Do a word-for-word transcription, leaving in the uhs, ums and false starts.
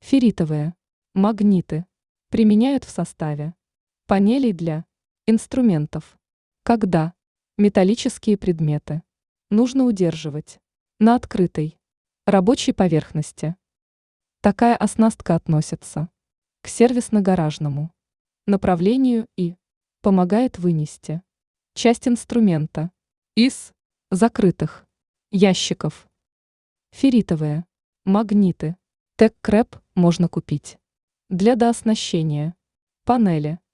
Ферритовые магниты применяют в составе панелей для инструментов, когда металлические предметы нужно удерживать на открытой рабочей поверхности. Такая оснастка относится к сервисно-гаражному направлению и помогает вынести часть инструмента из закрытых ящиков. Ферритовые магниты TechCrep можно купить для дооснащения панели